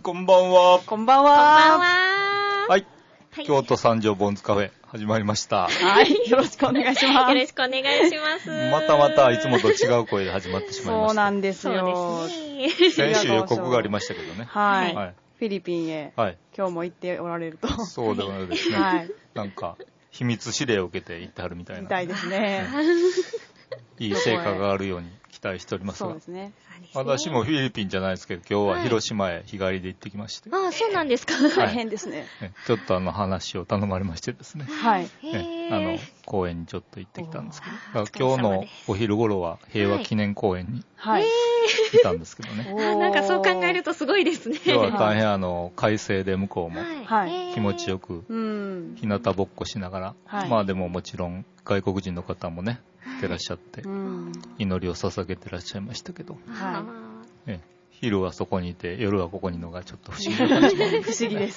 こんばんは。 こんばんは。 こんばんは。 はい。京都三条ボンズカフェ始まりました。 はい。よろしくお願いします。 よろしくお願いします。 またいつもと違う声で始まってしまいました。 そうなんですよ。 そうですね。 先週予告がありましたけどね。 はい。フィリピンへ、今日も行っておられると。 そうでございますね。はい。なんか、秘密指令を受けて行ってはるみたいな。 みたいですね。 いい成果があるように期待しておりますが。 そうですね。 私もフィリピンじゃないですけど、今日は広島へ日帰りで行ってきまして。 ああ、そうなんですか。 大変ですね。 ちょっと話を頼まれましてですね。 はい。 公園にちょっと行ってきたんですけど、今日のお昼頃は平和記念公園にいたんですけどね。 なんかそう考えるとすごいですね。 今日は大変快晴で向こうも気持ちよく日向ぼっこしながら、まあでももちろん外国人の方もね、来てらっしゃって、祈りを捧げてらっしゃいましたけど、昼はそこにいて夜はここにいるのがちょっと不思議な感じ。 不思議です。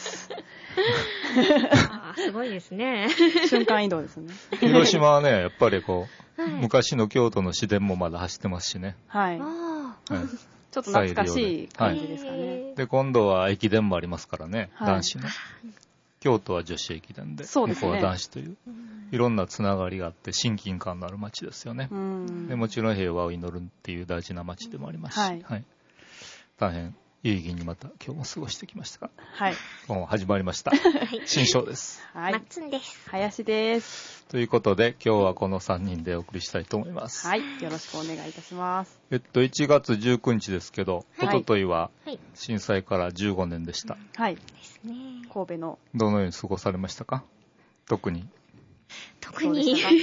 すごいですね。 瞬間移動ですね。 広島はね、やっぱり昔の京都の市電もまだ走ってますしね。 はい。ちょっと懐かしい感じですかね。 で、今度は駅伝もありますからね、男子の。京都は女子駅伝で、向こうは男子という、いろんなつながりがあって親近感のある街ですよね。でもちろん平和を祈るっていう大事な街でもありますし、大変有意義にまた今日も過ごしてきましたが、もう始まりました。新章です。 マッツンです。 林です。 ということで今日はこの3人でお送りしたいと思います。 はい、よろしくお願いいたします。 1月19日ですけど、おとといは震災から15年でした。 はい。神戸の。 どのように過ごされましたか？特に。 いや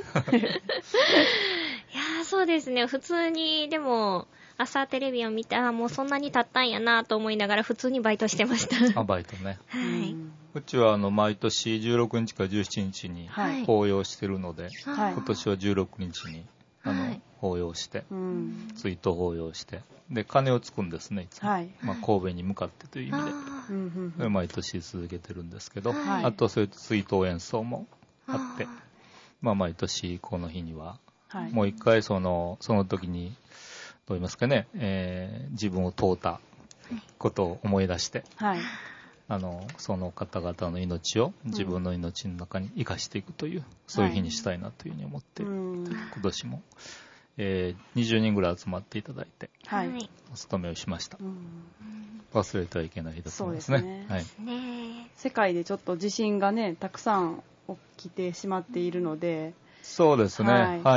そうですね。普通にでも朝テレビを見て、もうそんなに経ったんやなと思いながら普通にバイトしてました。 バイトね。 はい。 うちは毎年16日か17日に法要してるので、今年は16日に法要して、追悼法要して、で鐘をつくんですね、いつも。神戸に向かってという意味で、毎年続けてるんですけど、あとそういう追悼演奏もあって、毎年この日には、もう一回その時にどう言いますかね、自分を問うたことを思い出して、その方々の命を自分の命の中に生かしていくという、そういう日にしたいなというふうに思って、今年も、20人ぐらい集まっていただいて、お勤めをしました。忘れてはいけない日だと思いますね。 世界でちょっと地震がね、たくさん起きてしまっているので、 そうですね。はい。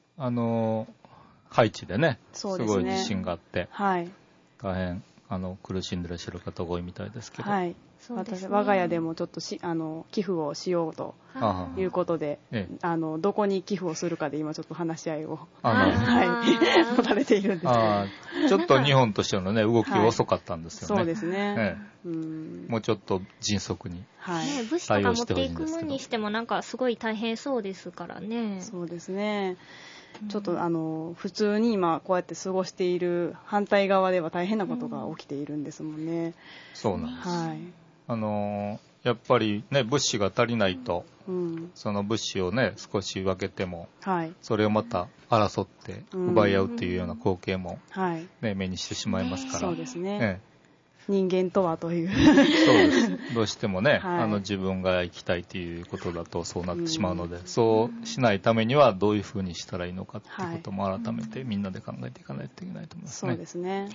ハイチでね、すごい地震があって、大変苦しんでらっしゃる方が多いみたいですけど、 我が家でもちょっと寄付をしようということで、どこに寄付をするかで今ちょっと話し合いを持たれているんですけど、 ちょっと日本としてのね動き遅かったんですよね。 そうですね。 もうちょっと迅速に物資とか持っていくのにしてもなんかすごい大変そうですからね。 そうですね。ちょっと普通に今こうやって過ごしている反対側では大変なことが起きているんですもんね。 そうなんです。やっぱりね物資が足りないと、その物資をね少し分けても、それをまた争って奪い合うっていうような光景も、目にしてしまいますから。 そうですね。人間とはというそうです。どうしてもね、自分が生きたいということだとそうなってしまうので、そうしないためにはどういうふうにしたらいいのかっていうことも改めてみんなで考えていかないといけないと思いますね。 そうですね。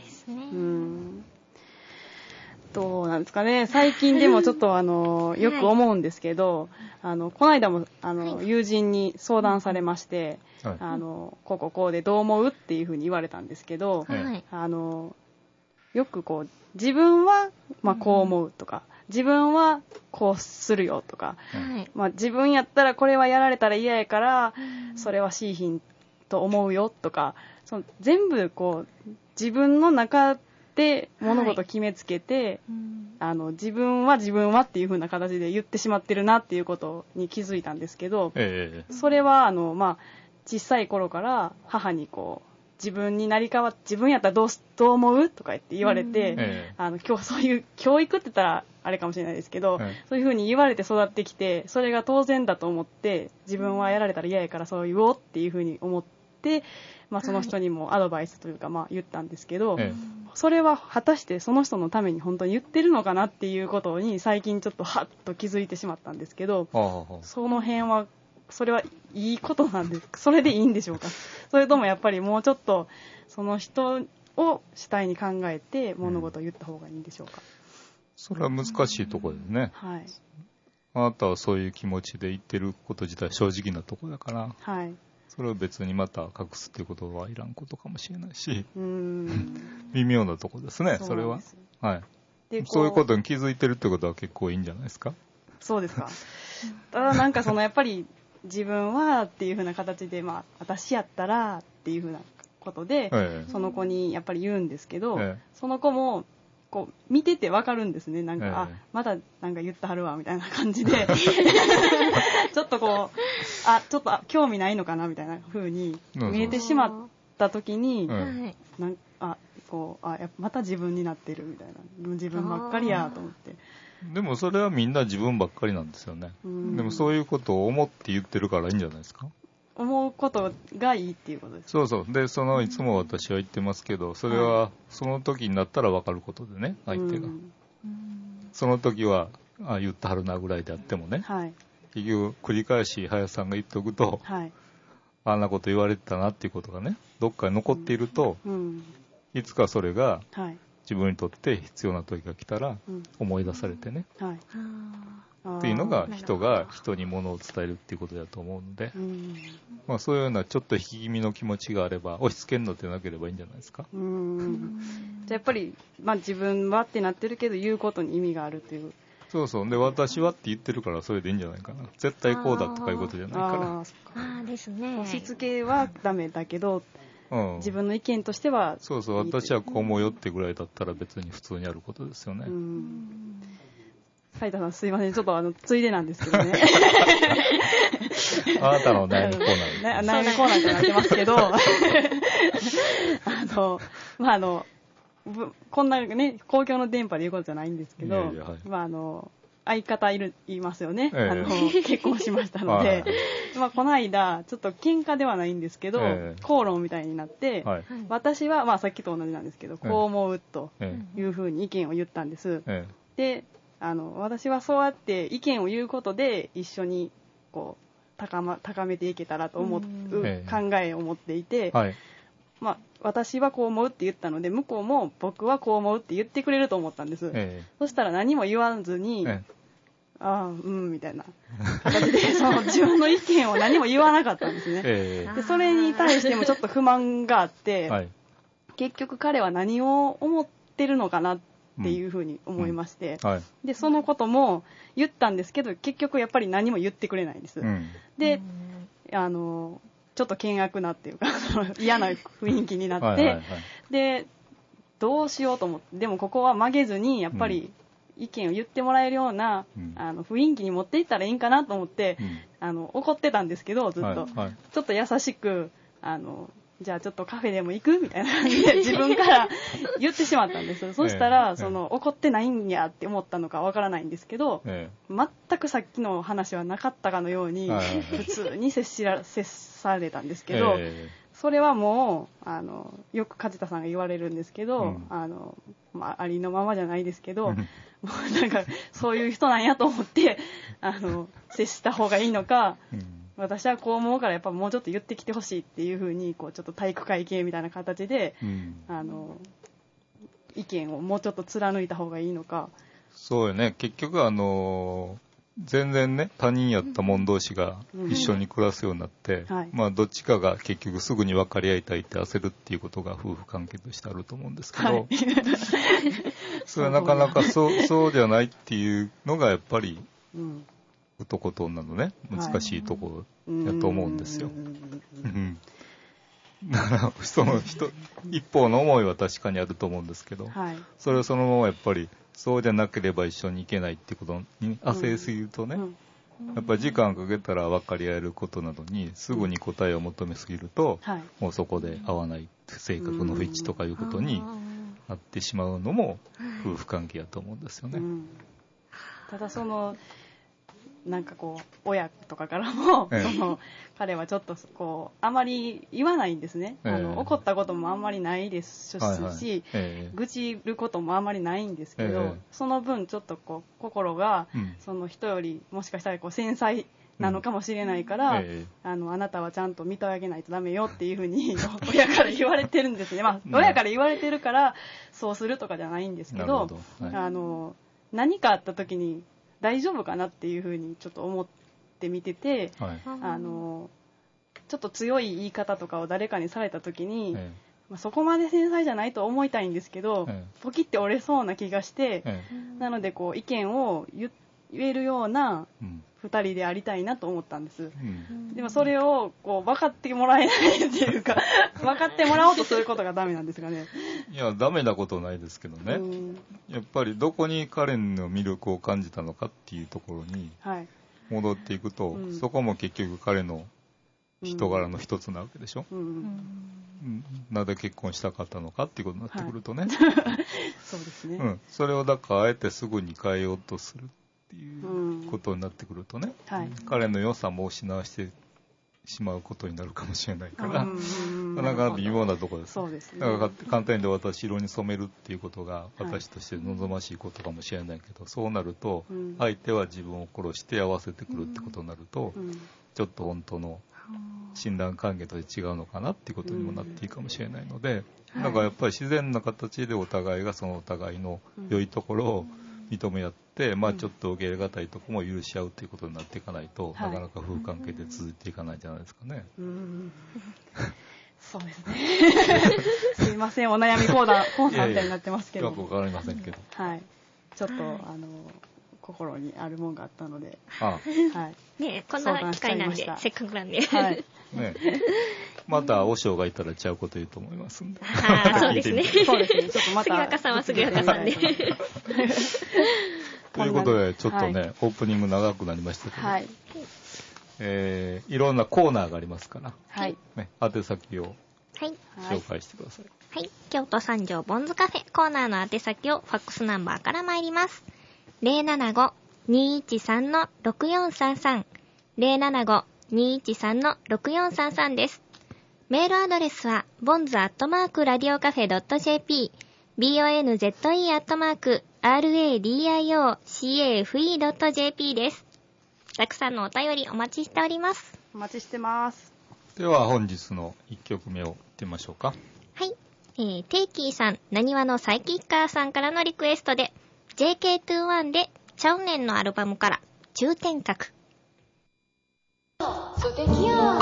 どうなんですかね。最近でもちょっとよく思うんですけど、この間も友人に相談されまして、こうでどう思うっていうふうに言われたんですけど、よく自分はこう思うとか、自分はこうするよとか、自分やったらこれはやられたら嫌やからそれはしいひんと思うよとか、全部自分の中で物事決めつけて、自分はっていう風な形で言ってしまってるなっていうことに気づいたんですけど、それは小さい頃から母に自分になり変わって、自分やったらどう思うとか言われて、今日そういう教育って言ったらあれかもしれないですけど、そういう風に言われて育ってきて、それが当然だと思って、自分はやられたら嫌やからそう言おうっていう風に思っ 、その人にもアドバイスというか、言ったんですけど、それは果たしてその人のために本当に言ってるのかなっていうことに最近ちょっとハッと気づいてしまったんですけど、その辺はそれはいいことなんですか？それでいいんでしょうか？それともやっぱりもうちょっとその人を主体に考えて物事を言った方がいいんでしょうか？ それは難しいところですね。 はい。 あなたはそういう気持ちで言ってること自体正直なところだから、 はい、 それを別にまた隠すっていうことはいらんことかもしれないし、微妙なところですね、それは。はい。そういうことに気づいてるってことは結構いいんじゃないですか？ そうですか。ただなんかやっぱり自分はっていう風な形で、私やったらっていう風なことで、その子にやっぱり言うんですけど、その子もこう見ててわかるんですね。なんか、まだなんか言ってはるわみたいな感じでちょっとこうちょっと興味ないのかなみたいな風に見えてしまった時に、また自分になってるみたいな、自分ばっかりやと思って。 でもそれはみんな自分ばっかりなんですよね。でもそういうことを思って言ってるからいいんじゃないですか？ 思うことがいいっていうことですか？そうそう。で、いつも私は言ってますけど、それはその時になったら分かることでね、相手が。その時は、言ってはるなぐらいであってもね、結局繰り返し林さんが言っておくと、あんなこと言われてたなっていうことがね、どっかに残っていると、いつかそれが自分にとって必要な時が来たら思い出されてね、っていうのが人が人に物を伝えるっていうことだと思うので、そういうようなちょっと引き気味の気持ちがあれば押し付けるのでなければいいんじゃないですか？ じゃあやっぱり、自分はってなってるけど言うことに意味があるという。 そうで、私はって言ってるからそれでいいんじゃないかな。絶対こうだとかいうことじゃないから。 ですね。 押し付けはダメだけど、自分の意見としてはそう私はこう思うよってぐらいだったら別に普通にあることですよね。 斉田さんすいません、ちょっとついでなんですけどねあなたの悩みコーナー悩みコーナーになってますけどこんなね公共の電波で言うことじゃないんですけど、相方いますよね、結婚しましたので、この間ちょっと喧嘩ではないんですけど、口論みたいになって、私はさっきと同じなんですけど、こう思うというふうに意見を言ったんです。で、私はそうやって意見を言うことで一緒にこう高めていけたらと思う考えを持っていて、私はこう思うって言ったので向こうも僕はこう思うって言ってくれると思ったんです。そしたら何も言わずに、みたいな形で自分の意見を何も言わなかったんですね。でそれに対してもちょっと不満があって、結局彼は何を思ってるのかなっていうふうに思いまして、でそのことも言ったんですけど結局やっぱり何も言ってくれないんです。でちょっと険悪なっていうか嫌な雰囲気になって、でどうしようと思って、でもここは曲げずにやっぱり意見を言ってもらえるような、雰囲気に持っていったらいいんかなと思って、怒ってたんですけどずっと、ちょっと優しくじゃあちょっとカフェでも行くみたいな感じで自分から言ってしまったんです。そしたら怒ってないんやって思ったのかわからないんですけど、全くさっきの話はなかったかのように普通に接されたんですけど、それはもうよく梶田さんが言われるんですけど、ありのままじゃないですけど、もうなんかそういう人なんやと思って接した方がいいのか、私はこう思うからやっぱもうちょっと言ってきてほしいっていう風にちょっと体育会系みたいな形で、意見をもうちょっと貫いた方がいいのか。 そうよね。結局全然ね他人やった者同士が一緒に暮らすようになって、どっちかが結局すぐに分かり合いたいって焦るっていうことが夫婦関係としてあると思うんですけど、それはなかなかそうじゃないっていうのがやっぱり、男と女のね難しいところやと思うんですよ。だから一方の思いは確かにあると思うんですけど、それをそのままやっぱりそうじゃなければ一緒に行けないっていうことに焦りすぎるとね、やっぱり時間かけたら分かり合えることなどにすぐに答えを求めすぎると、もうそこで合わない性格の不一致とかいうことになってしまうのも夫婦関係やと思うんですよね。 ただなんかこう親とかからも、彼はちょっとこうあまり言わないんですね、怒ったこともあんまりないですし、愚痴ることもあんまりないんですけど、その分ちょっとこう心が、その人よりもしかしたらこう繊細なのかもしれないから、あなたはちゃんと見てあげないとダメよっていうふうに親から言われてるんですね。親から言われてるからそうするとかじゃないんですけど、何かあった時に大丈夫かなっていうふうにちょっと思ってみてて、ちょっと強い言い方とかを誰かにされた時に、そこまで繊細じゃないと思いたいんですけど、ポキって折れそうな気がして、なのでこう意見を言えるような2人でありたいなと思ったんです、でもそれをこう分かってもらえないっていうか分かってもらおうとすることがダメなんですかね。 いやダメなことないですけどね、やっぱりどこに彼の魅力を感じたのかっていうところに戻っていくと、そこも結局彼の人柄の一つなわけでしょ、なぜ結婚したかったのかっていうことになってくるとね、 そうですね、 それをだからあえてすぐに変えようとするっていうことになってくるとね、彼の良さも失わしてしまうことになるかもしれないから、なかなか微妙なところです。 そうですね。 だから簡単に私色に染めるっていうことが私として望ましいことかもしれないけど、そうなると相手は自分を殺して合わせてくるってことになると、ちょっと本当の診断関係と違うのかなっていうことにもなっていいかもしれないので、だからやっぱり自然な形でお互いがそのお互いの良いところを認め合って、ちょっと受け入れがたいところも許し合うということになっていかないと、なかなか夫婦関係で続いていかないんじゃないですかね。 そうですねすいません、お悩みコーナーみたいになってますけど、 よくわかりませんけど、 ちょっと心にあるもんがあったので、 ね、こんな機会なんで、せっかくなんで、 ね、また和尚がいたらちゃうこと言うと思いますんで。 そうですね。 そうですね。ちょっとまた。 杉若さんは杉若さんで。 ということで、ちょっとね、オープニング長くなりましたけど、いろんなコーナーがありますから、ね、宛先を紹介してください。 はい。京都三条ボンズカフェコーナーの宛先をファックスナンバーから参ります。075-213-6433 075-213-6433 です。メールアドレスは bonz@radiocafe.jp bonze@radiocafe.jp です。たくさんのお便りお待ちしております。 お待ちしてます。 では本日の1曲目をいってみましょうか。 はい。テイキーさん、なにわのサイキッカーさんからのリクエストで JK21 でチャウネンのアルバムから中天閣。 素敵や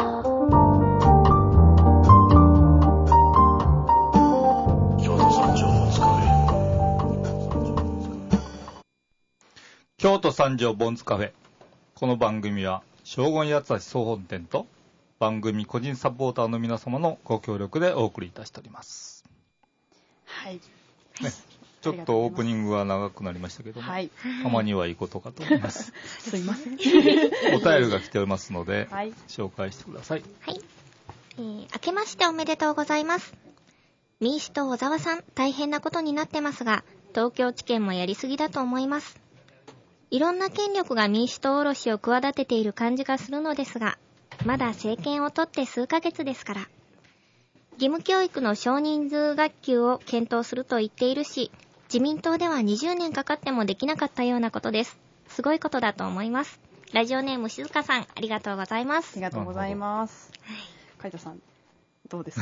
京都三条ボンズカフェ。この番組は荘厳八橋総本店と番組個人サポーターの皆様のご協力でお送りいたしております。 はい、 ね、ちょっとオープニングは長くなりましたけども、たまにはいいことかと思いますすいませんお便りが来ておりますので、紹介してください。 はい、明けましておめでとうございます。民主党小沢さん、大変なことになってますが、東京地検もやりすぎだと思います。いろんな権力が民主党おろしを企てている感じがするのですが、まだ政権を取って数ヶ月ですから。義務教育の少人数学級を検討すると言っているし、自民党では20年かかってもできなかったようなことです。すごいことだと思います。ラジオネーム静香さん、ありがとうございます。 ありがとうございます。海斗さん、どうですか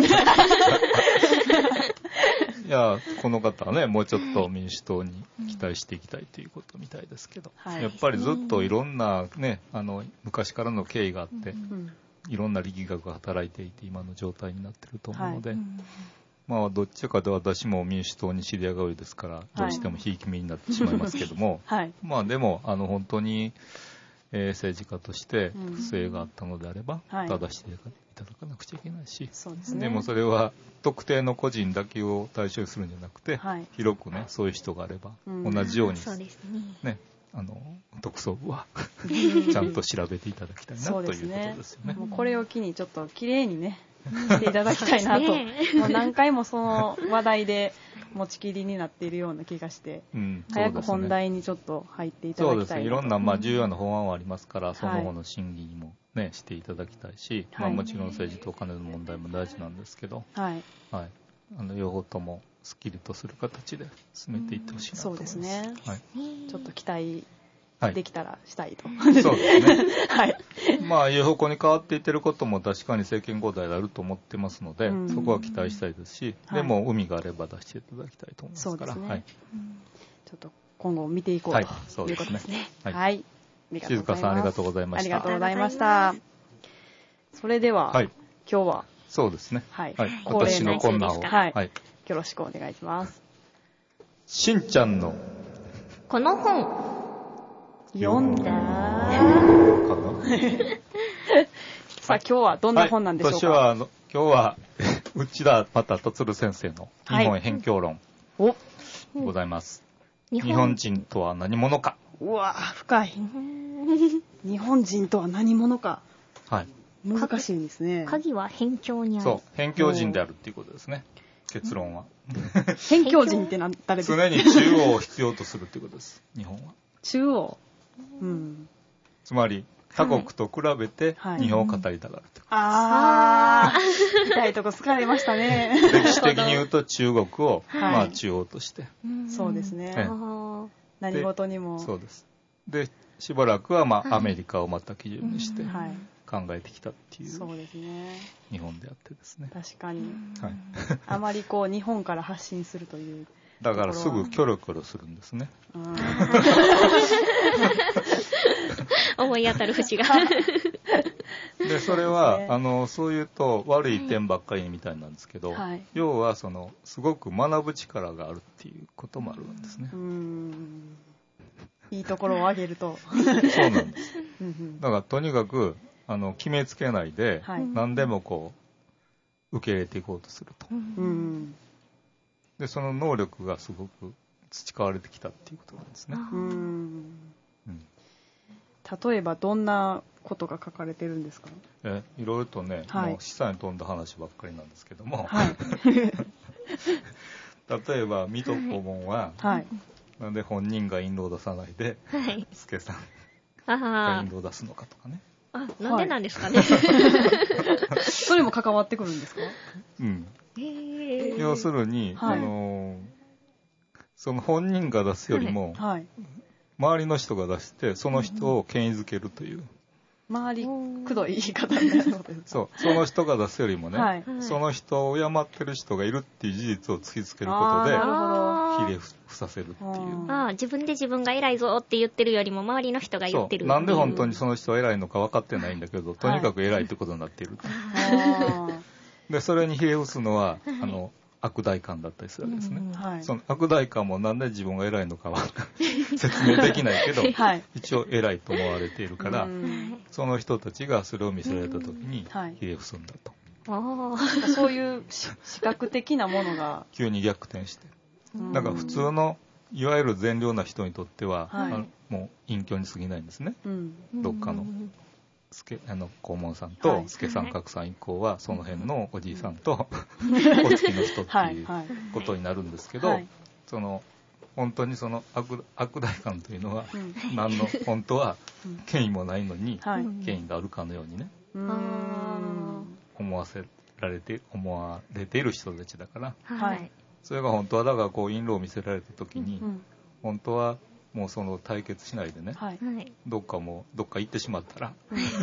いや、この方はね、もうちょっと民主党に期待していきたいということみたいですけど、やっぱりずっといろんなね、昔からの経緯があって、いろんな力学が働いていて今の状態になっていると思うので、どっちかで私も民主党に知り合いが多いですから、どうしてもひいき目になってしまいますけども、でも本当に、政治家として不正があったのであれば、正していただかなくちゃいけないし、でもそれは特定の個人だけを対象にするんじゃなくて、広くね、そういう人があれば、同じようにね、特捜部はちゃんと調べていただきたいなということですよね。 もうこれを機にちょっときれいにねしていただきたいなともう何回もその話題で持ちきりになっているような気がして、早く本題にちょっと入っていただきたい。 そうですね。いろんな重要な法案はありますから、その後の審議にもね、していただきたいし、もちろん政治とお金の問題も大事なんですけど、両方ともすっきりとする形で進めていってほしいなと思います。 そうですね。ちょっと期待できたらしたいと。 そうですね。いう方向に変わっていってることも確かに政権交代であると思ってますので、そこは期待したいですし、でも海があれば出していただきたいと思いますから。ちょっと今後見ていこうということですね。はい。 静香さんありがとうございました。 ありがとうございました。それでは、今日はそうですね。私の困難をよろしくお願いします。 しんちゃんのこの本読んださあ今日はどんな本なんでしょうか。 今日は内田又達先生の日本辺境論ございます。日本人とは何者か。 うわ深い。日本人とは何者か。難しいですね。 鍵は辺境にある。 そう、辺境人であるっていうことですね。結論は。 辺境人って誰ですか。 常に中央を必要とするっていうことです。日本は。 中央。 つまり他国と比べて日本を語りたがると。 痛いとこ疲れましたね。 歴史的に言うと中国を中央として。 そうですね。何事にも。 そうです。でしばらくはアメリカをまた基準にして考えてきたっていう日本であってですね。 確かに。あまり日本から発信するという。 だからすぐキョロキョロするんですね。 思い当たる節が。 でそれはそういうと悪い点ばっかりみたいなんですけど、要はすごく学ぶ力があるっていうこともあるんですね。 いいところを挙げると。 そうなんです。だからとにかく決めつけないで、何でも受け入れていこうとすると。でその能力がすごく培われてきたっていうことなんですね。 例えばどんなことが書かれてるんですか。 いろいろとね、もう示唆に富んだ話ばっかりなんですけども、例えば水戸黄門は、なんで本人が印籠を出さないで、助さんが印籠を出すのかとかね。 なんでなんですかね。 それも関わってくるんですか。 要するに、その本人が出すよりも、周りの人が出してその人を権威づけるという。 周りくどい言い方になるのです。 その人が出すよりもね、その人を敬ってる人がいるっていう事実を突きつけることでひれ伏させるっていう。 自分で自分が偉いぞって言ってるよりも周りの人が言ってる。 なんで本当にその人は偉いのか分かってないんだけど、とにかく偉いってことになっている。でそれにひれ伏すのは悪代官だったりするわけですね。その悪代官もなんで自分が偉いのかは説明できないけど、一応偉いと思われているから、その人たちがそれを見せられた時にひれ伏すんだと。 そういう視覚的なものが急に逆転して、だから普通のいわゆる善良な人にとっては、もう隠居に過ぎないんですね。どっかの黄門さんと助さん格さん以降はその辺のおじいさんとお付きの人っていうことになるんですけど、本当にその悪代官というのは本当は権威もないのに権威があるかのようにね、思われている人たちだから、それが本当はだから印籠を見せられた時に、本当はもう対決しないでね、どっか行ってしまったら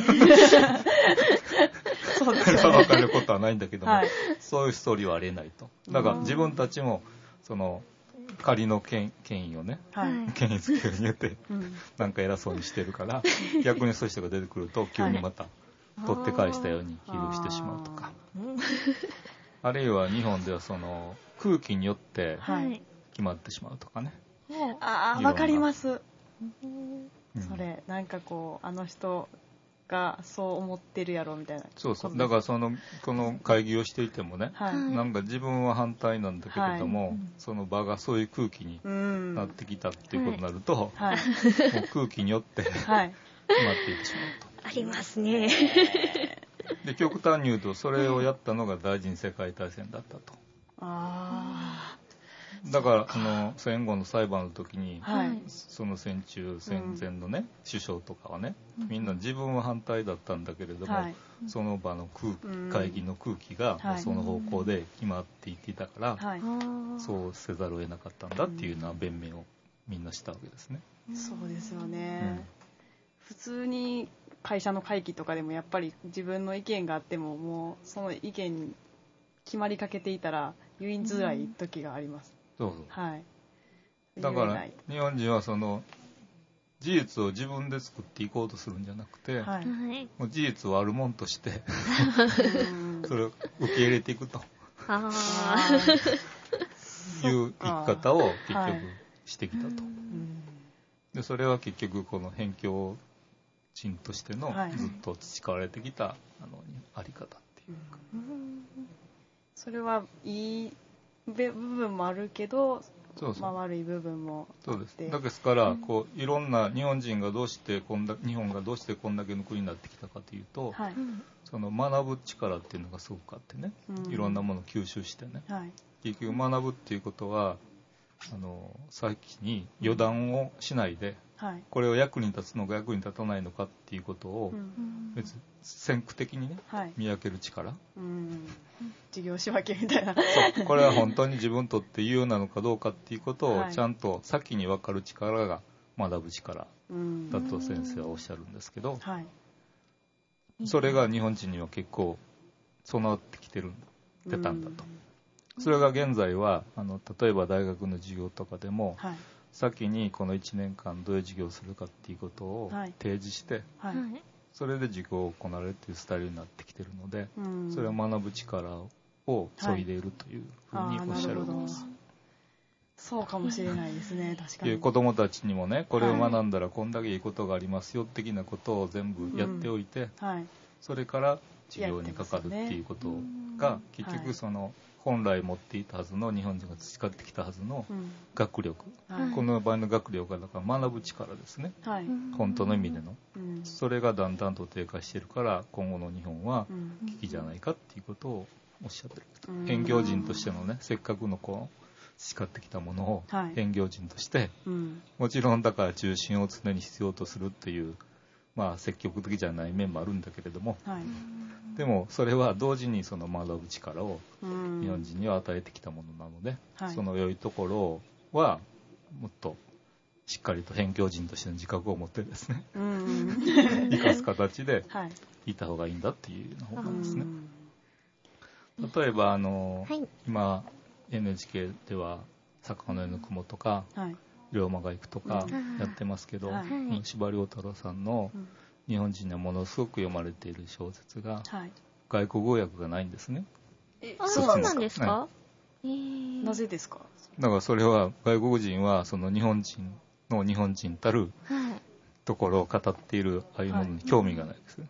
裁かれることはないんだけども、そういうストーリーはありえないと。だから自分たちも仮の権威をね、権威づけるように言ってなんか偉そうにしてるから、逆にそういう人が出てくると急にまた取って返したようにひれ伏してしまうとか、あるいは日本では空気によって決まってしまうとかね。 わかります。それなんかあの人がそう思ってるやろみたいな。 そうだからこの会議をしていてもね、なんか自分は反対なんだけれども、その場がそういう空気になってきたっていうことになると、もう空気によって決まっていってしまうと。 ありますね。 で極端に言うとそれをやったのが第二次世界大戦だったと。 だから戦後の裁判の時に、はい、その戦中戦前のね、首相とかはね、みんな自分は反対だったんだけれども、はい、その場の会議の空気がその方向で決まっていっていたから、はい、そうせざるを得なかったんだっていうような弁明をみんなしたわけですね。 そうですよね、普通に会社の会議とかでもやっぱり自分の意見があってももうその意見に決まりかけていたら言いづらい時があります。 そうそう、 はい、 だから日本人はその事実を自分で作っていこうとするんじゃなくて、はい、もう事実をあるもんとしてそれを受け入れていくという生き方を結局してきたと、でそれは結局この辺境人としてのずっと培われてきたあり方っていうか、 それはいい部分もあるけど、そうそう、まあ、悪い部分もあって、 そうです。ですからこういろんな日本がどうしてこんだけの国になってきたかというと、はい、その学ぶ力っていうのがすごくあってね、いろんなものを吸収してね、はい、結局学ぶっていうことは先に予断をしないで、これを役に立つのか役に立たないのかっていうことを別に先駆的にね、見分ける力、 授業仕分けみたいなそう、これは本当に自分にとって有用なのかどうかっていうことをちゃんと先に分かる力が学ぶ力だと先生はおっしゃるんですけど、それが日本人には結構備わってきてたんだと。それが現在は例えば大学の授業とかでも、先にこの1年間どういう授業をするかっていうことを提示して、それで授業を行われるっていうスタイルになってきているので、それは学ぶ力を削いでいるというふうにおっしゃるんです。 そうかもしれないですね、確かに。 子どもたちにもね、これを学んだらこんだけいいことがありますよ的なことを全部やっておいて、それから授業にかかるっていうことが、結局その本来持っていたはずの日本人が培ってきたはずの学力、この場合の学力がだから学ぶ力ですね、本当の意味での、それがだんだんと低下しているから今後の日本は危機じゃないかっていうことをおっしゃってる。辺境人としてのね、せっかくの培ってきたものを辺境人として、もちろんだから中心を常に必要とするっていう、まあ積極的じゃない面もあるんだけれども、でもそれは同時にその学ぶ力を日本人には与えてきたものなので、その良いところはもっとしっかりと辺境人としての自覚を持ってですね、生かす形でいた方がいいんだっていうような方なんですね。例えば今 NHK では坂の上の雲とか、龍馬が行くとかやってますけど、司馬遼太郎さんの日本人にはものすごく読まれている小説が、外国語訳がないんですね。 そうなんですか？ なぜですか？ だからそれは外国人はその日本人の日本人たるところを語っているああいうものに興味がないですね。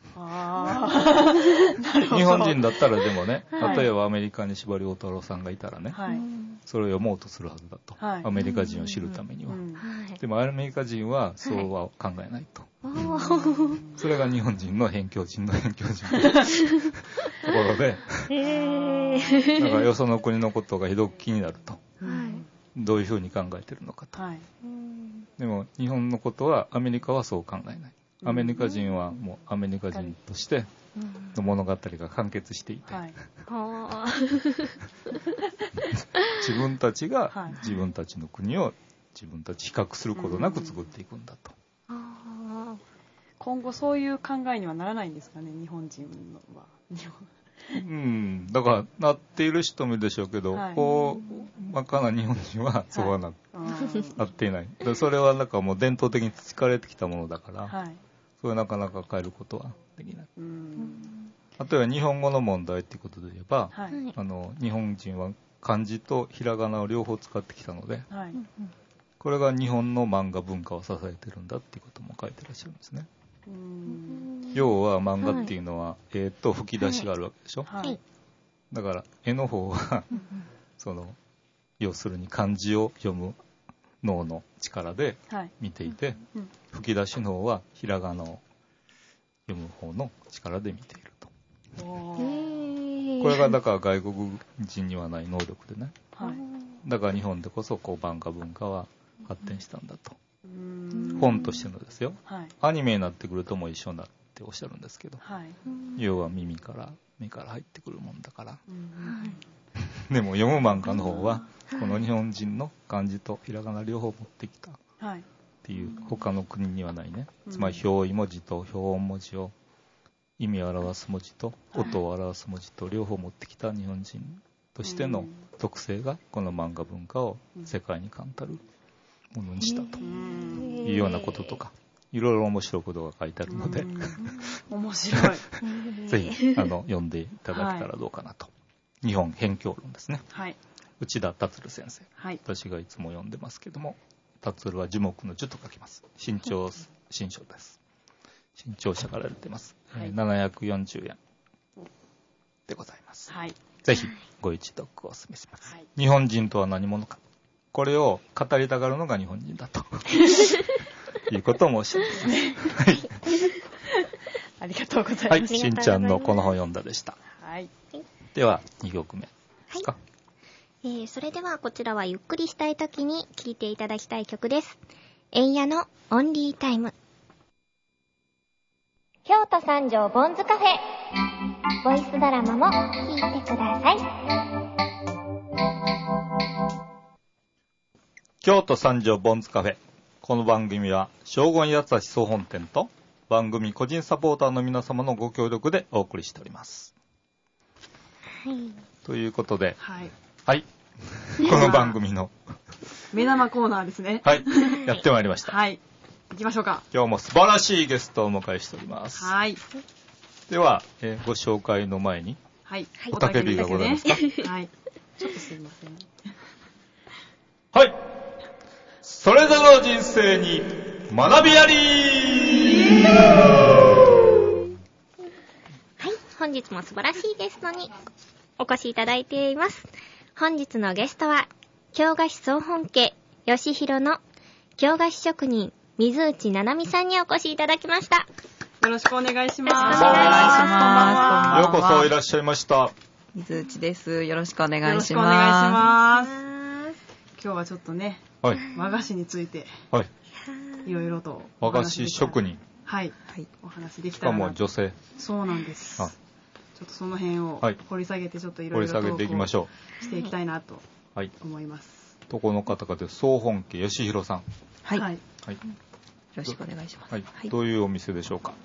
日本人だったらでもね、例えばアメリカに司馬遼太郎さんがいたらね、それを読もうとするはずだと、アメリカ人を知るためには、でもアメリカ人はそうは考えないと、それが日本人の辺境人の辺境人というところで、だからよその国のことがひどく気になると、どういうふうに考えてるのかと、でも日本のことはアメリカはそう考えない。アメリカ人はもうアメリカ人としての物語が完結していて、自分たちが自分たちの国を自分たち比較することなく作っていくんだと。 今後そういう考えにはならないんですかね、日本人は。 だからなっている人もいるでしょうけど、大まかな日本人はそうはなっていない。それはだからもう伝統的に培われてきたものだから、それはなかなか変えることはできない。例えば日本語の問題っていうことで言えば、日本人は漢字とひらがなを両方使ってきたので、これが日本の漫画文化を支えてるんだっていうことも書いてらっしゃるんですね。要は漫画っていうのは絵と吹き出しがあるわけでしょ。だから絵の方はその要するに漢字を読む脳の力で見ていて、吹き出しの方はひらがなを読む方の力で見ていると。これがだから外国人にはない能力でね。 だから日本でこそ漫画文化は発展したんだと。本としてのですよ、はい、アニメになってくるともう一緒になっておっしゃるんですけど、はい、要は目から入ってくるもんだから、でも読む漫画の方はこの日本人の漢字とひらがな両方持ってきたっていう、他の国にはないね、つまり表意文字と表音文字を意味を表す文字と音を表す文字と両方持ってきた日本人としての特性がこの漫画文化を世界に冠たるものにしたというようなこととか、いろいろ面白いことが書いてあるので面白いぜひ読んでいただけたらどうかなと、はい、日本辺境論ですね、はい、内田達先生、はい、私がいつも読んでますけども、達は樹木の樹と書きます。新潮新書です。新潮社から出てます、はい、740円でございます、はい、ぜひご一読をお勧めします、はい、日本人とは何者か、これを語りたがるのが日本人だということもおっしゃっています、はい、 ありがとうございます、 はい、しんちゃんのこの本読んだでした、はい、では2曲目ですか、 はい、それではこちらはゆっくりしたい時に聴いていただきたい曲です。円谷のオンリータイム。京都三条ボンズカフェ、ボイスドラマも聴いてください。 京都三条ボンズカフェ。この番組は荘厳八橋総本店と番組個人サポーターの皆様のご協力でお送りしております、はい、ということで、はい、はい、この番組の目玉コーナーですね、 はい、やってまいりました、 はい、行きましょうか。 今日も素晴らしいゲストをお迎えしております、はい、では、ご紹介の前に、はい、おたけびがございますか、はい、 ちょっとすいません。 はい、それぞれの人生に学びあり。 はい、本日も素晴らしいゲストにお越しいただいています。本日のゲストは京菓子総本家吉弘の京菓子職人水内七海さんにお越しいただきました。 よろしくお願いします。よろしくお願いします。ようこそいらっしゃいました。 水内です。よろしくお願いします。よろしくお願いします。今日はちょっとね、はい、和菓子について、はい、いろいろと和菓子職人、 はい、はい、お話できたらな。 しかも女性。 そうなんです。ちょっとその辺を掘り下げて、ちょっといろいろと掘り下げていきましょう。していきたいなと思います。 どこの方かで総本家吉弘さん。 はい。はい。よろしくお願いします。 はい。どういうお店でしょうか。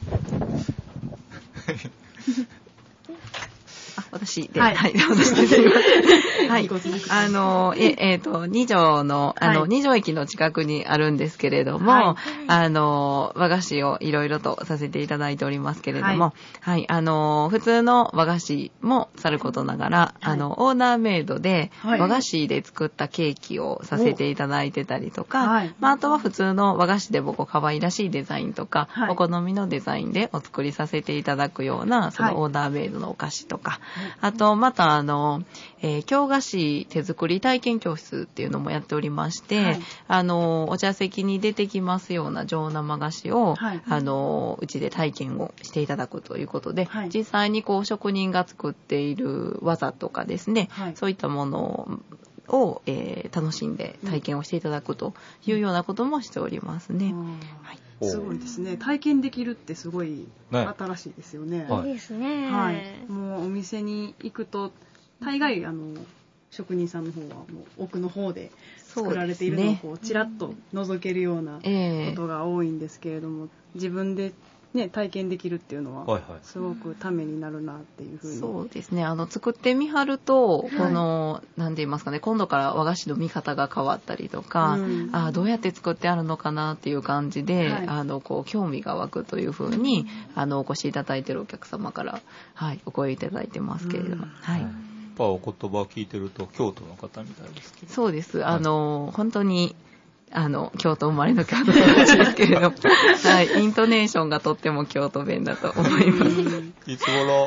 私で、はい、私です。はい。二条の、二条駅の近くにあるんですけれども、和菓子をいろいろとさせていただいておりますけれども、はい、普通の和菓子もさることながら、オーダーメイドで、和菓子で作ったケーキをさせていただいてたりとか、あとは普通の和菓子でも可愛らしいデザインとか、お好みのデザインでお作りさせていただくような、そのオーダーメイドのお菓子とか、あと、また、京菓子手作り体験教室っていうのもやっておりまして、お茶席に出てきますような上生菓子を、うちで体験をしていただくということで、実際にこう、職人が作っている技とかですね、そういったものを、楽しんで体験をしていただくというようなこともしておりますね。はい、 すごいですね。体験できるってすごい新しいですよね。 いいですね。 はい。もうお店に行くと大概職人さんの方はもう奥の方で作られているのをこうちらっと覗けるようなことが多いんですけれども、自分でね、体験できるっていうのはすごくためになるなっていうふうに。 そうですね。作ってみはると、この、なんて言いますかね、今度から和菓子の見方が変わったりとか、どうやって作ってあるのかなっていう感じで、こう、興味が湧くというふうに、お越しいただいているお客様から、はい、お声いただいてますけれども、はい。 お言葉を聞いてると、京都の方みたいですけど。 そうです。本当に、京都生まれの京都育ちですけれども、はい、イントネーションがとっても京都弁だと思います。 いつ頃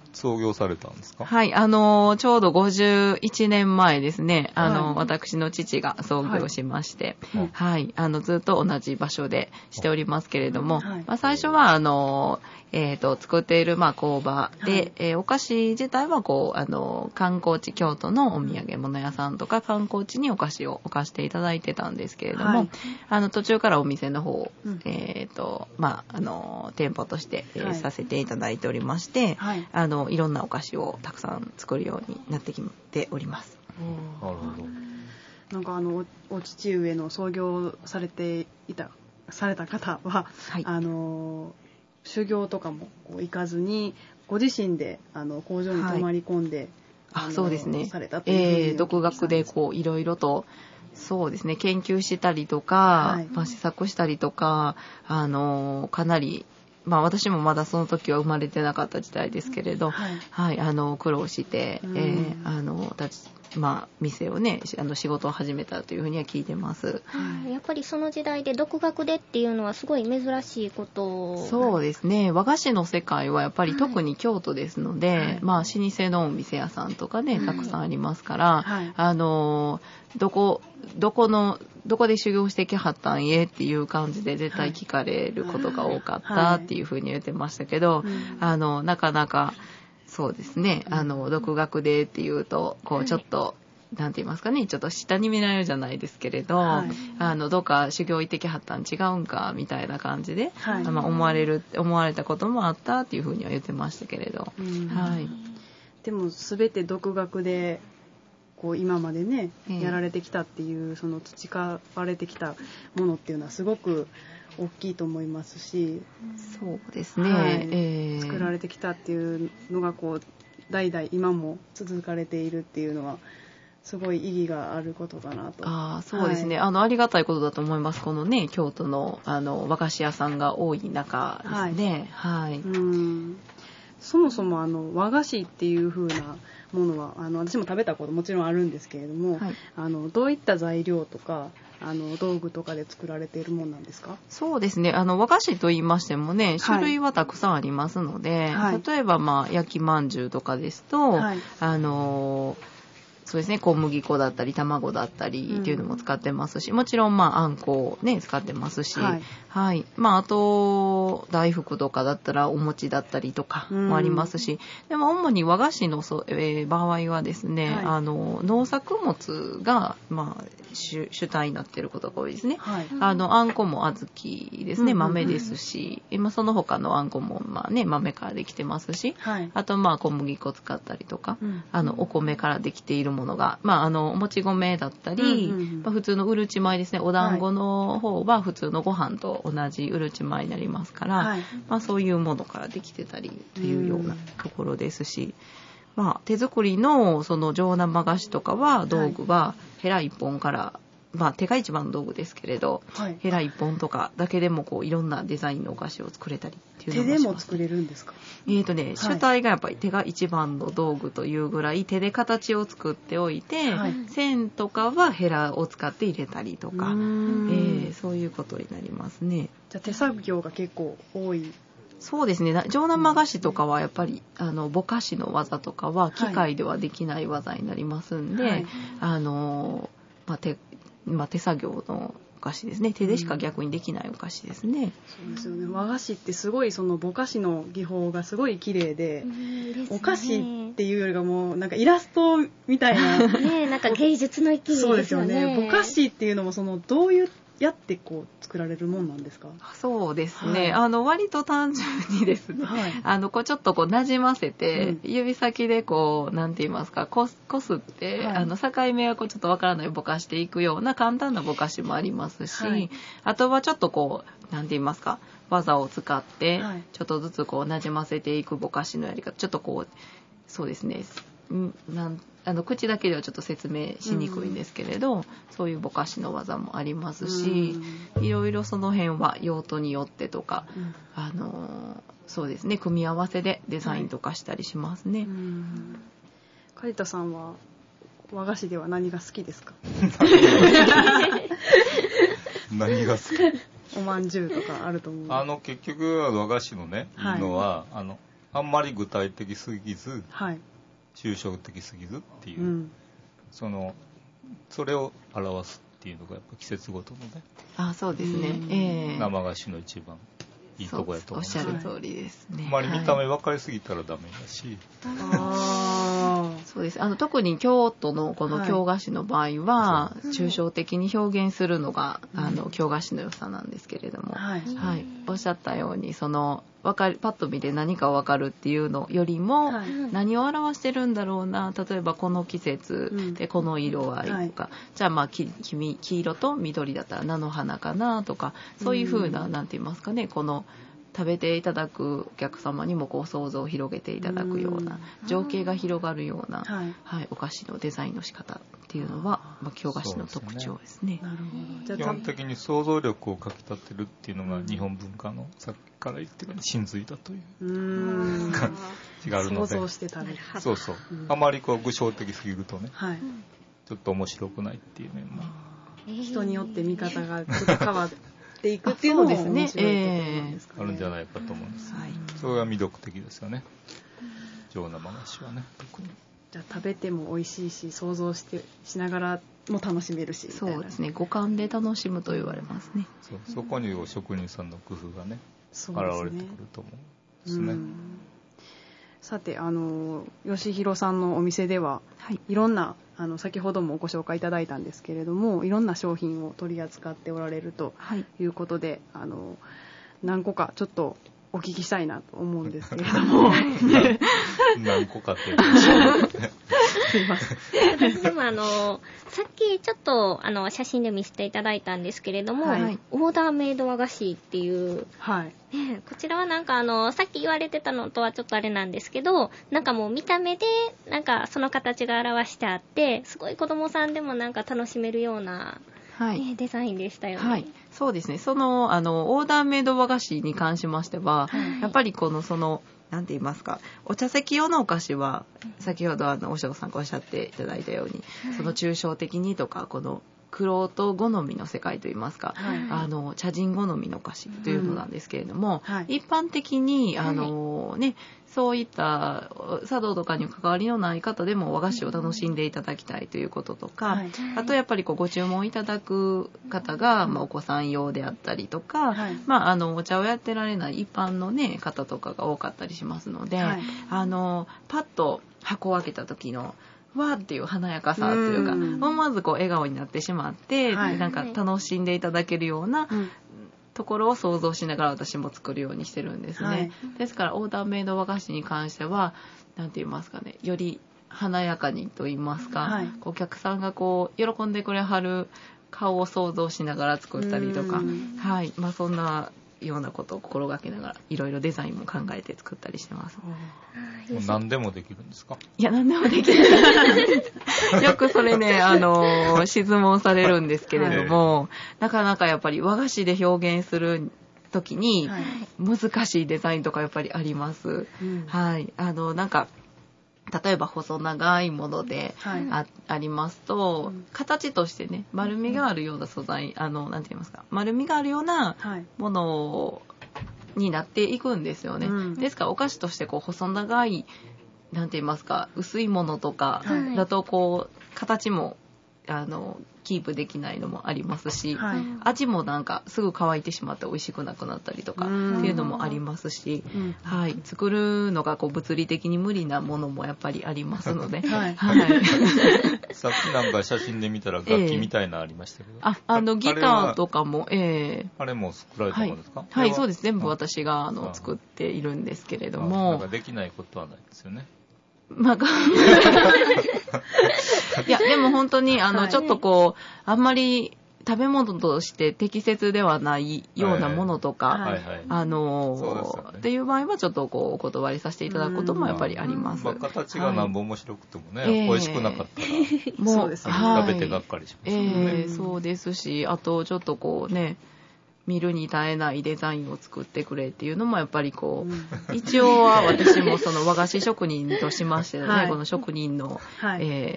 創業されたんですか？ はい、ちょうど51年前ですね、私の父が創業しまして、はい、ずっと同じ場所でしておりますけれども、最初は、作っている、工場で、お菓子自体は、観光地、京都のお土産物屋さんとか、観光地にお菓子を置かせていただいてたんですけれども、途中からお店の方を、店舗として、させていただいておりまして、いろんなお菓子をたくさん作るようになってきております。 なるほど。 なんかお父上の創業された方は、修行とかも行かずにご自身で工場に泊まり込んで、 そうですね、 されたという独学でいろいろとそうですね、研究したりとか、試作したりとか、かなり私もまだその時は生まれてなかった時代ですけれど、苦労して、店をね、仕事を始めたというふうには聞いてます。 やっぱりその時代で独学でっていうのはすごい珍しいこと。 そうですね、和菓子の世界はやっぱり特に京都ですので、老舗のお店屋さんとかね、たくさんありますから、どこで修行してきはったんえっていう感じで絶対聞かれることが多かったっていうふうに言ってましたけど、なかなかそうですね、独学でっていうとちょっとなんて言いますかね、ちょっと下に見られるじゃないですけれど、どっか修行行ってきはったん違うんかみたいな感じで、思われたこともあったっていうふうには言ってましたけれど、 でも全て独学で今までね、やられてきたっていうその培われてきたものっていうのはすごく大きいと思いますし、 そうですね、 作られてきたっていうのが代々今も続かれているっていうのはすごい意義があることだなと。 そうですね、ありがたいことだと思います。このね、京都の和菓子屋さんが多い中ですね。 そもそも和菓子っていう風なものは私も食べたこともちろんあるんですけれども、どういった材料とか道具とかで作られているものなんですか？ そうですね、和菓子と言いましてもね、種類はたくさんありますので、例えば焼きまんじゅうとかですと、そうですね、小麦粉だったり卵だったりっていうのも使ってますし、もちろんあんこをね使ってますし、あと大福とかだったらお餅だったりとかもありますし、でも主に和菓子の場合はですね、農作物が主体になっていることが多いですね。あんこも小豆ですね、豆ですし、その他のあんこも豆からできてますし、あと小麦粉使ったりとか、お米からできているものが、もち米だったり、普通のうるち米ですね、お団子の方は普通のご飯と同じうるち米になりますから、そういうものからできてたりというようなところですし、手作りのその上生菓子とかは道具はヘラ1本から、手が一番の道具ですけれど、ヘラ1本とかだけでもいろんなデザインのお菓子を作れたりっていうのもします。 手でも作れるんですか？ 主体がやっぱり手が一番の道具というぐらい手で形を作っておいて、線とかはヘラを使って入れたりとか、そういうことになりますね。 じゃあ手作業が結構多い。 そうですね、上生菓子とかはやっぱりぼかしの技とかは機械ではできない技になりますんで、手作業のお菓子ですね。手でしか逆にできないお菓子ですね。 そうですよね。和菓子ってすごいそのぼかしの技法がすごい綺麗で、お菓子っていうよりかもなんかイラストみたいななんか芸術の域ですよね。 そうですよね。ぼかしっていうのもどういうやって作られるもんなんですか？ そうですね、割と単純にですね、ちょっと馴染ませて、指先でなんて言いますか、こすって、境目はちょっとわからないぼかしていくような簡単なぼかしもありますし、あとはちょっとなんて言いますか、技を使って、ちょっとずつ馴染ませていくぼかしのやり方、ちょっとそうですね、口だけではちょっと説明しにくいんですけれど、そういうぼかしの技もありますし、いろいろその辺は用途によってとか、そうですね、組み合わせでデザインとかしたりしますね。 刈田さんは和菓子では何が好きですか？ 何が好き？ おまんじゅうとかあると思う。 結局和菓子のね、のはあんまり具体的すぎず、抽象的すぎずっていう、それを表すっていうのがやっぱ季節ごとのね。 そうですね。 生菓子の一番いいとこやと思う。 おっしゃる通りですね。 あまり見た目分かりすぎたらダメだし。 そうです。特に京都のこの京菓子の場合は、抽象的に表現するのが京菓子の良さなんですけれども、おっしゃったようにパッと見て何か分かるっていうのよりも、何を表してるんだろうな、例えばこの季節でこの色合いとか、じゃあ黄色と緑だったら菜の花かなとか、そういう風な、なんて言いますかね、この食べていただくお客様にもこう想像を広げていただくような、情景が広がるような、お菓子のデザインの仕方っていうのは、京菓子の特徴ですね。 なるほど。 基本的に想像力をかき立てるっていうのが日本文化のさっきから言ってる真髄だという感じがあるので、 想像して食べる。 そうそう。あまり具象的すぎるとね、ちょっと面白くないっていう面も、 人によって見方がちょっと変わっていくっていうのも面白いところなんですかね。 あるんじゃないかと思うんです。それが魅力的ですよね。上生菓子はね、特に。 じゃあ食べても美味しいし、想像しながらも楽しめるし。 そうですね。五感で楽しむと言われますね。 そこに職人さんの工夫がね、現れてくると思うんですね。 さて、吉弘さんのお店では、いろんな先ほどもご紹介いただいたんですけれども、いろんな商品を取り扱っておられるということで、何個かちょっとお聞きしたいなと思うんですけれども何個かってすいません。 でもさっきちょっと写真で見せていただいたんですけれども、オーダーメイド和菓子っていう、こちらはなんかさっき言われてたのとはちょっとあれなんですけど、なんかもう見た目でなんかその形が表してあって、すごい子供さんでもなんか楽しめるような、デザインでしたよね。 そうですね。オーダーメイド和菓子に関しましては、やっぱりなんて言いますか、お茶席用のお菓子は、先ほどお嬢さんがおっしゃっていただいたように、抽象的にとか、この玄人好みの世界といいますか、茶人好みのお菓子というのなんですけれども、一般的にそういった茶道とかに関わりのない方でも和菓子を楽しんでいただきたいということとか、あとやっぱりご注文いただく方が、お子さん用であったりとか、お茶をやってられない一般の方とかが多かったりしますので、パッと箱を開けた時のわーっていう華やかさというか、思わず笑顔になってしまって、なんか楽しんでいただけるようなところを想像しながら私も作るようにしてるんですね。ですからオーダーメイド和菓子に関しては、なんて言いますかね、より華やかにと言いますか、お客さんが喜んでくれはる顔を想像しながら作ったりとか、そんなようなことを心がけながらいろいろデザインも考えて作ったりしてます。 もう何でもできるんですか？ いや、何でもできるよくそれね、質問されるんですけれども、なかなかやっぱり和菓子で表現する時に難しいデザインとかやっぱりあります。なんか例えば細長いもので ありますと、形としてね、丸みがあるような素材、なんて言いますか、丸みがあるようなものになっていくんですよね。ですからお菓子として細長い、なんて言いますか、薄いものとかだと形もキープできないのもありますし、味もなんかすぐ乾いてしまって美味しくなくなったりとかっていうのもありますし、作るのが物理的に無理なものもやっぱりありますので、さっきなんか写真で見たら楽器みたいなのありましたけど、 ギターとかも、 あれも作られたものですか？ そうです。全部私が作っているんですけれども、 なんかできないことはないですよね。 いや、でも本当に、ちょっとあんまり食べ物として適切ではないようなものとか、っていう場合はちょっとお断りさせていただくこともやっぱりあります。 形がなんぼ面白くてもね、美味しくなかったら、もう食べてがっかりしますよね。 そうですし、あとちょっと見るに耐えないデザインを作ってくれっていうのもやっぱり一応は私もその和菓子職人としましてね、この職人の、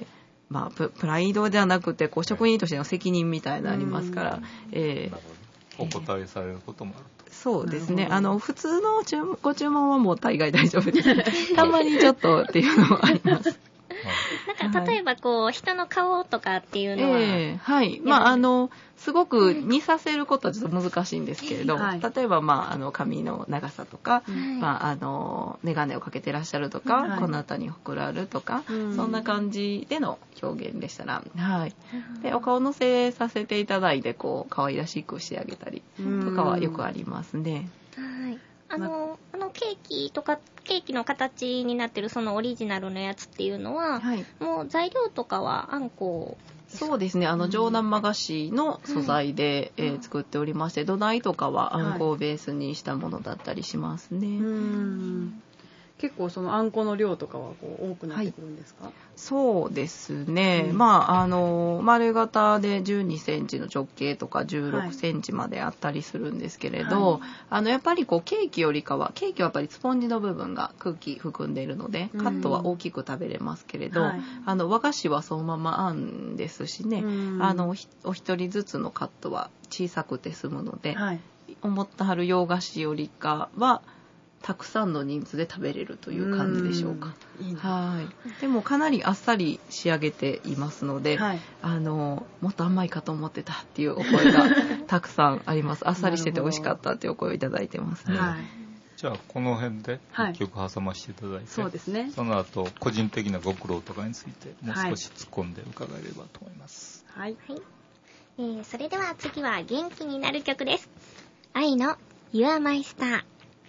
プライドではなくて職人としての責任みたいなのありますから、 お答えされることもあると。 そうですね。普通のご注文はもう大概大丈夫です。たまにちょっとっていうのもあります。 なんか例えば人の顔とかっていうのは、 はい。すごく似させることはちょっと難しいんですけれど、例えば髪の長さとか、眼鏡をかけてらっしゃるとか、この辺にほくろあるとか、そんな感じでの表現でしたら、はい。で、お顔のせさせていただいて可愛らしく仕上げたりとかはよくありますね。 はい。ケーキの形になってるそのオリジナルのやつっていうのは、もう材料とかはあんこそうですね。上南和菓子の素材で、作っておりまして、土台とかはあんこをベースにしたものだったりしますね。 結構そのあんこの量とかは多くなってくるんですか？ そうですね。丸型で12センチの直径とか16センチまであったりするんですけれど、やっぱりケーキよりかは、ケーキはやっぱりスポンジの部分が空気含んでいるので、カットは大きく食べれますけれど、和菓子はそのままあんですしね、お一人ずつのカットは小さくて済むので、思ったはる洋菓子よりかは、たくさんの人数で食べれるという感じでしょうか。でもかなりあっさり仕上げていますので、もっと甘いかと思ってたっていうお声がたくさんあります。あっさりしてて美味しかったっていうお声をいただいてますね。 じゃあこの辺で一曲挟ませていただいて、そうですね。その後個人的なご苦労とかについてもう少し突っ込んで伺えればと思います。 それでは次は元気になる曲です。愛の You're My Star。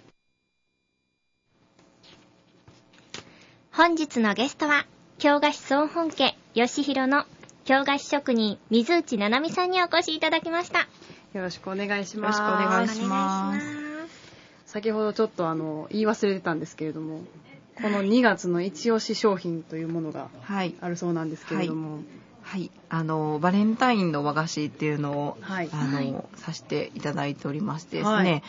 本日のゲストは京菓子総本家吉弘の京菓子職人水内七海さんにお越しいただきました。 よろしくお願いします。 よろしくお願いします。 先ほどちょっと言い忘れてたんですけれども、この2月の一押し商品というものがあるそうなんですけれども、 バレンタインの和菓子っていうのを、させていただいておりましてですね、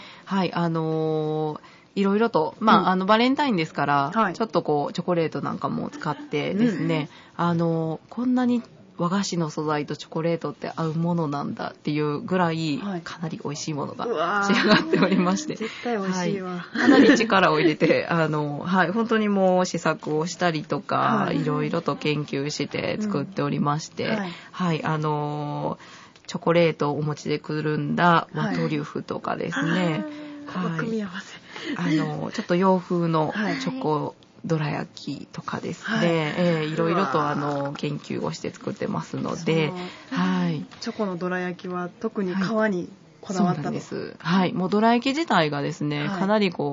いろいろと、バレンタインですから、ちょっとチョコレートなんかも使ってですね、こんなに和菓子の素材とチョコレートって合うものなんだっていうぐらい、かなり美味しいものが仕上がっておりまして、 絶対美味しいわ。 かなり力を入れて、本当にもう試作をしたりとか、いろいろと研究して作っておりまして、チョコレートをお餅でくるんだ和トリュフとかですね、 組み合わせ。 ちょっと洋風のチョコどら焼きとかですね、いろいろと研究をして作ってますので、 チョコのどら焼きは特に皮にこだわったんです。 もうどら焼き自体がですね、かなり研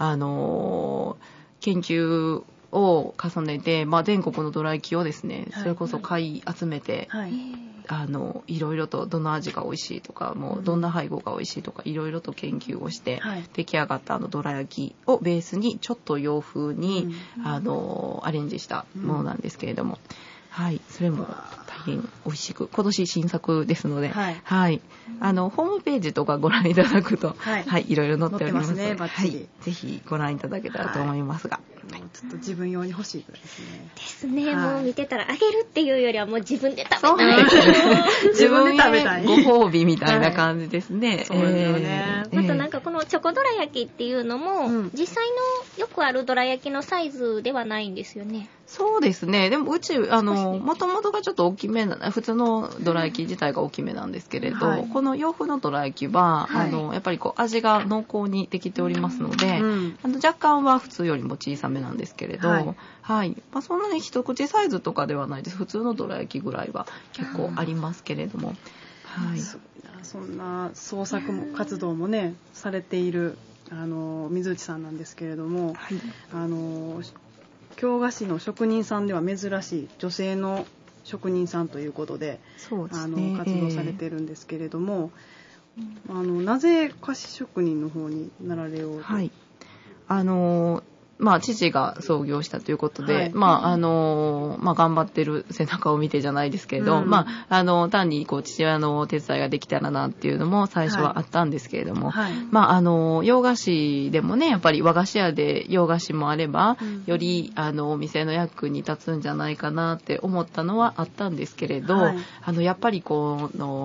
究を重ねて、全国のどら焼きをですね、それこそ買い集めて、いろいろとどの味が美味しいとか、もうどんな配合が美味しいとか、いろいろと研究をして、出来上がったどら焼きをベースにちょっと洋風に、アレンジしたものなんですけれども、それも大変美味しく、今年新作ですので、ホームページとかご覧いただくと、いろいろ載っておりますので、ぜひご覧いただけたらと思いますが、 ちょっと自分用に欲しいぐらいですね。 ですね。もう見てたらあげるっていうよりはもう自分で食べたい。 自分で食べたい。 ご褒美みたいな感じですね。 そうですよね。 またなんかこのチョコどら焼きっていうのも、実際のよくあるどら焼きのサイズではないんですよね。 そうですね。でもうちもともとがちょっと大きめな、普通のどら焼き自体が大きめなんですけれど、この洋風のどら焼きは、やっぱり味が濃厚にできておりますので、若干は普通よりも小さめなんですけれど、そんなに一口サイズとかではないです。普通のどら焼きぐらいは結構ありますけれども、 そんな創作活動もねされている水内さんなんですけれども、京菓子の職人さんでは珍しい女性の職人さんということで、活動されているんですけれども、なぜ菓子職人の方になられようと？ 父が創業したということで、頑張ってる背中を見てじゃないですけれど、単に父親のお手伝いができたらなっていうのも最初はあったんですけれども、洋菓子でもね、やっぱり和菓子屋で洋菓子もあれば、よりお店の役に立つんじゃないかなって思ったのはあったんですけれど、やっぱり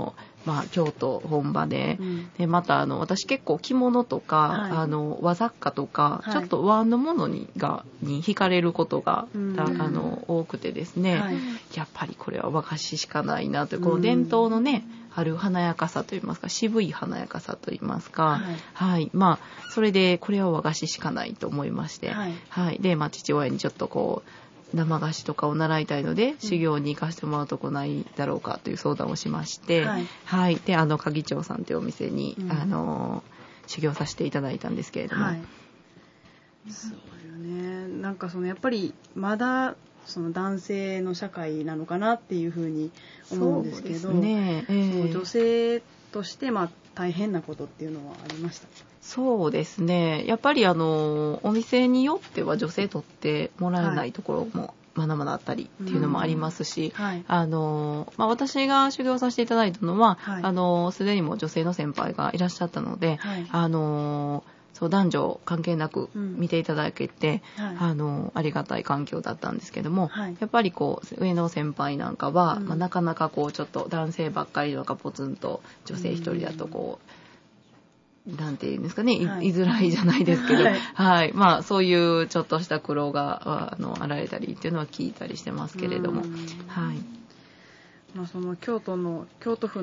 京都本場で、でまた私結構着物とか、和雑貨とか、ちょっと和のものに惹かれることが、多くてですね、やっぱりこれは和菓子しかないなという、この伝統のねある華やかさといいますか、渋い華やかさといいますか、それでこれは和菓子しかないと思いまして、で、父親にちょっとこう生菓子とかを習いたいので、修行に行かせてもらうとこないだろうかという相談をしまして、で鍵町さんというお店に、修行させていただいたんですけれども、 そうよね。なんかやっぱりまだその男性の社会なのかなっていうふうに思うんですけど、そう女性として大変なことっていうのはありました？ そうですね。やっぱりお店によっては女性取ってもらえないところもまだまだあったりっていうのもありますし、私が修行させていただいたのは、すでにも女性の先輩がいらっしゃったので、そう男女関係なく見ていただけて、ありがたい環境だったんですけども、やっぱりこう上の先輩なんかは、なかなかこうちょっと男性ばっかりのがポツンと女性一人だとこう、なんていうんですかね、居づらいじゃないですけど、そういうちょっとした苦労があられたりっていうのは聞いたりしてますけれども、 その京都府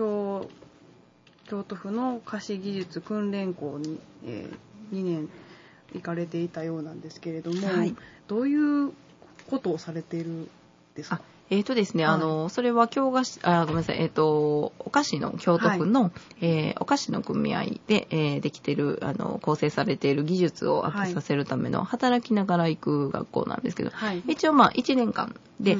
の菓子技術訓練校に、2年行かれていたようなんですけれども、どういうことをされているんですか？ ですね、それはお菓子の京都府の、お菓子の組合で、できてる構成されている技術をアップさせるための働きながら行く学校なんですけど、一応1年間で、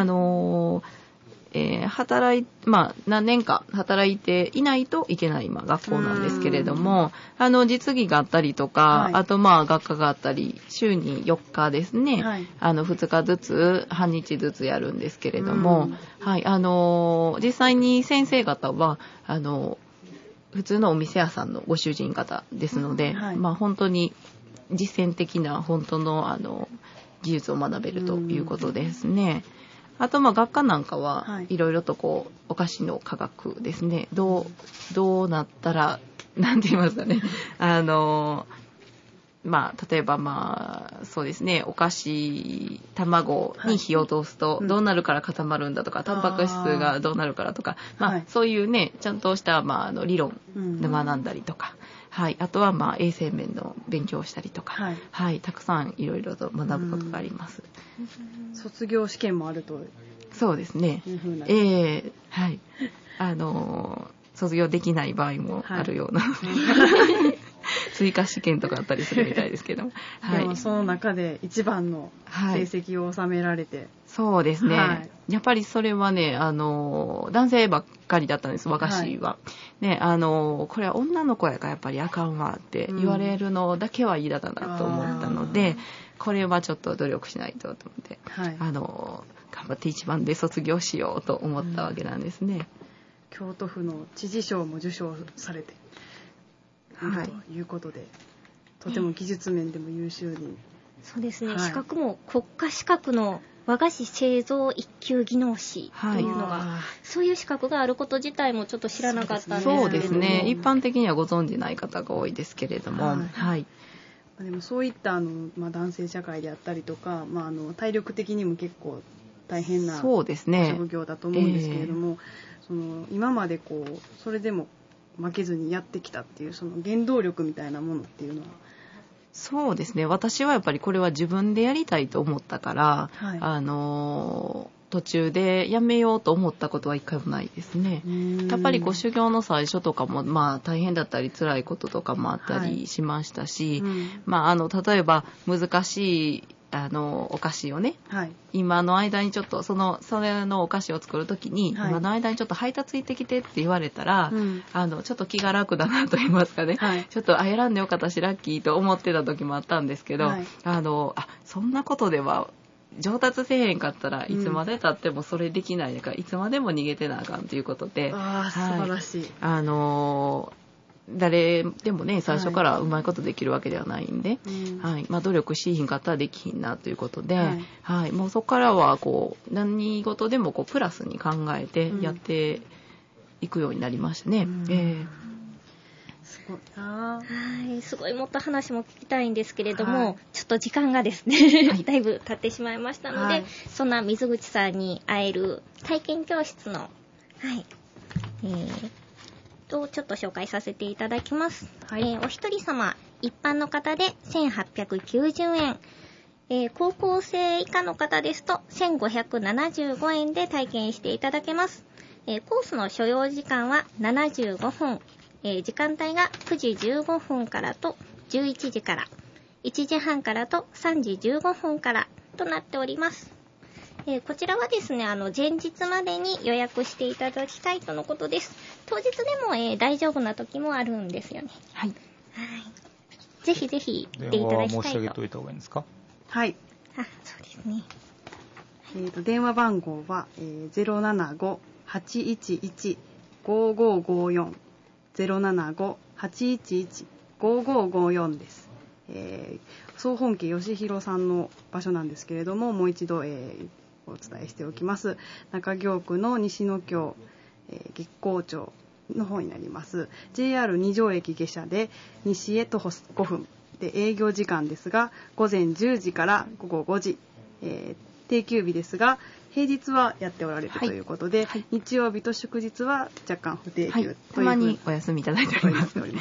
何年か働いていないといけない学校なんですけれども、実技があったりとか、あと学科があったり、週に4日ですね、2日ずつ半日ずつやるんですけれども、実際に先生方は普通のお店屋さんのご主人方ですので、本当に実践的な本当の技術を学べるということですね。あと学科なんかはいろいろとこうお菓子の科学ですね、どうなったらなんて言いますかね、例えばそうですね、お菓子卵に火を通すとどうなるから固まるんだとか、タンパク質がどうなるからとか、そういうねちゃんとした理論で学んだりとか、あとは衛生面の勉強をしたりとか、たくさんいろいろと学ぶことがあります。 卒業試験もあると。 そうですね。卒業できない場合もあるような、追加試験とかあったりするみたいですけども、 でもその中で一番の成績を収められて、 そうですね、やっぱりそれはね、男性ばっかりだったんです、和菓子は、ね、これは女の子やからやっぱりあかんわって言われるのだけは嫌だなと思ったので、これはちょっと努力しないとと思って、頑張って一番で卒業しようと思ったわけなんですね。 京都府の知事賞も受賞されているということで、とても技術面でも優秀に。 そうですね、資格も国家資格の和菓子製造一級技能士というのが、そういう資格があること自体もちょっと知らなかったんですけれども。 そうですね、一般的にはご存じない方が多いですけれども、 でもそういった男性社会であったりとか、体力的にも結構大変な職業だと思うんですけれども、今までそれでも負けずにやってきたっていうその原動力みたいなものっていうのは。 そうですね、私はやっぱりこれは自分でやりたいと思ったから、途中でやめようと思ったことは一回もないですね。やっぱり修行の最初とかも大変だったり辛いこととかもあったりしましたし、例えば難しいお菓子をね、今の間にちょっとそれのお菓子を作るときに、今の間にちょっと配達行ってきてって言われたら、ちょっと気が楽だなと言いますかね、ちょっと選んでよかったしラッキーと思ってた時もあったんですけど、そんなことでは上達せえへんかったらいつまでたってもそれできないから、いつまでも逃げてなあかんということで、 素晴らしい。 誰でもね最初からうまいことできるわけではないんで、努力しひんかったらできひんなということで、もうそこからは何事でもプラスに考えてやって行くようになりましたね。 すごいな。 はい、すごいもっと話も聞きたいんですけれども、ちょっと時間がですね、だいぶ経ってしまいましたので、そんな水口さんに会える体験教室の、ちょっと紹介させていただきます。お一人様、一般の方で1890円、高校生以下の方ですと1575円で体験していただけます。コースの所要時間は75分、時間帯が9時15分からと11時から、1時半からと3時15分からとなっております。こちらはですね、前日までに予約していただきたいとのことです。当日でも、大丈夫な時もあるんですよね。はい。ぜひぜひ行っていただきたいと。 電話申し上げておいた方がいいんですか？ はい。 そうですね。 電話番号は、075-811-5554 075-811-5554です。総本家吉弘さんの場所なんですけれども、もう一度、お伝えしておきます。中京区の西野京、月光町の方になります。 JR 二条駅下車で西へ徒歩5分で、営業時間ですが午前10時から午後5時、定休日ですが平日はやっておられるということで、日曜日と祝日は若干不定休、 たまにお休みいただいております。はい、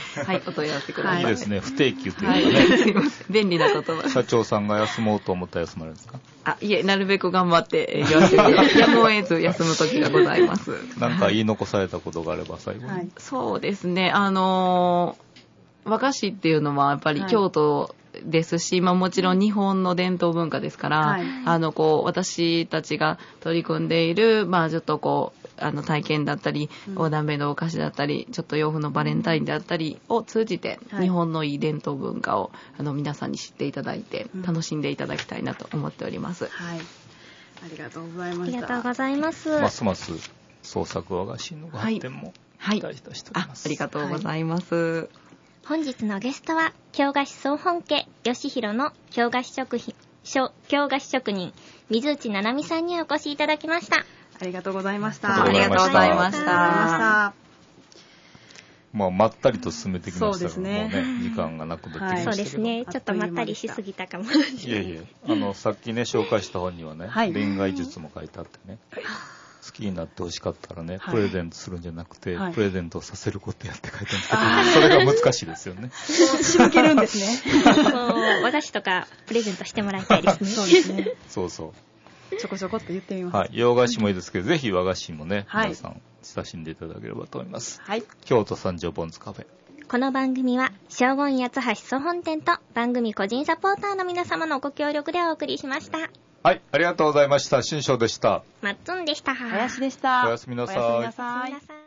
お問い合わせください。 いいですね、不定休というのはね。 すいません、便利な言葉。 社長さんが休もうと思ったら休まれるんですか？ いえ、なるべく頑張って営業してやむを得ず休む時がございます。 なんか言い残されたことがあれば最後に。 そうですね、和菓子っていうのはやっぱり京都ですし、もちろん日本の伝統文化ですから、私たちが取り組んでいる、ちょっと体験だったり、横断目のお菓子だったり、ちょっと洋風のバレンタインであったりを通じて、日本のいい伝統文化を皆さんに知っていただいて、楽しんでいただきたいなと思っております。 ありがとうございました。 ありがとうございます。 ますます創作和菓子の発展も期待いたしております。 ありがとうございます。 本日のゲストは京菓子総本家吉弘の京菓子職人水内七海さんにお越しいただきました。 ありがとうございました。 ありがとうございました。 まったりと進めてきましたけどもね、時間がなくなってきましたけど。 そうですね、ちょっとまったりしすぎたかもしれない。 いえ、さっきね紹介した本にはね、恋愛術も書いてあってね、好きになってほしかったらね、プレゼントするんじゃなくて、プレゼントさせることやって書いてあるんですけど、それが難しいですよね。 仕向けるんですね。 和菓子とかプレゼントしてもらいたいですね。 そうですね。 そうそう。 ちょこちょこっと言ってみます。 洋菓子もいいですけど、ぜひ和菓子もね、皆さん親しんでいただければと思います。京都三条ポンズカフェ。 この番組は正言八橋総本店と番組個人サポーターの皆様のご協力でお送りしました。 はい、ありがとうございました。新章でした。 マッツンでした。 林でした。 おやすみなさい。 おやすみなさい。